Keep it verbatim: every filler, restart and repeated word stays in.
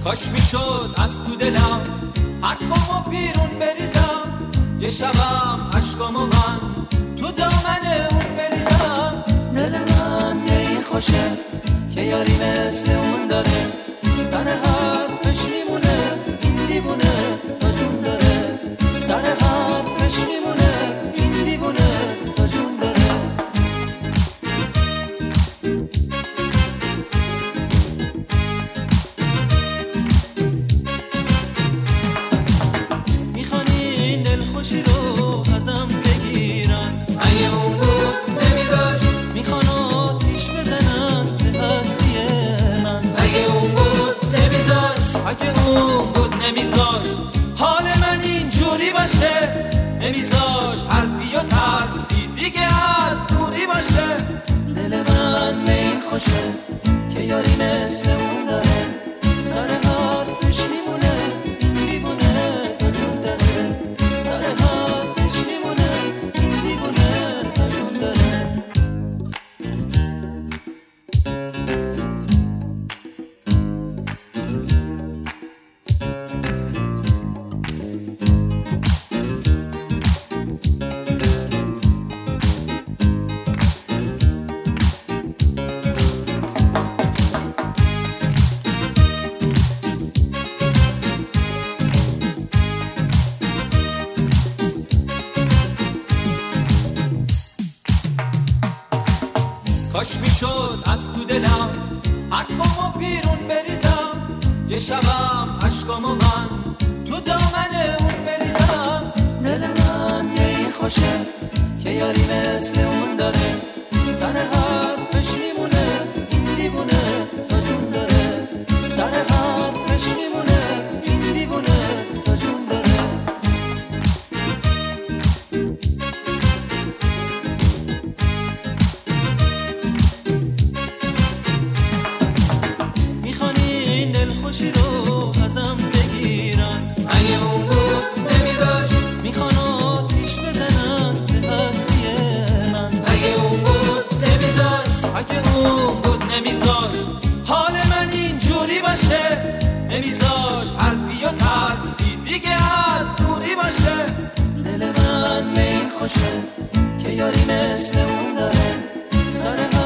کاش میشد از تو دلم حرفامو بیرون بریزم، یه شبم عشقامو من تو دامن اون بریزم. دل من یه خوشه که یاری مثل اون داره، سر حرفش میمونه این دیوونه تا جون داره، سر حرفش میمونه این دیوونه تا جون داره. میخوان این دلخوشی رو ازم بگیرن، اگه اون بود نمیذاشت. میخوان آتیش بزنن به هستی من، اگه اون بود نمیذاشت. اگه اون بود نمیذاشت حال من اینجوری باشه، نمیذاشت حرفی و ترسی دیگه از دوری باشه. دل من به این خوشه که یاری مثل اون داره، سر حرفش میمونه این دیوونه تا جون داره، سر حرفش میمونه این دیوونه تا جون داره. کاش میشد از تو دلم حرفامو بیرون بریزم، یه شبم عشقامو من تو دامن اون بریزم. دل من یه خوشه که یاری مثل اون داره، سر حرفش میمونه این دیوونه تا جون داره، سر حرفش میمونه این دیوونه تا جون داره. میخوان این دلخوشی رو ازم بگیرن، اگه اون بود نمیذاشت. میخوان آتیش بزنن به هستی من، اگه اون بود نمیذاشت. اگه اون بود نمیذاشت حال من اینجوری باشه، نمیذاشت حرفی و ترسی دیگه از دوری باشه. دل من به این خوشه که یاری مثل اون داره، سر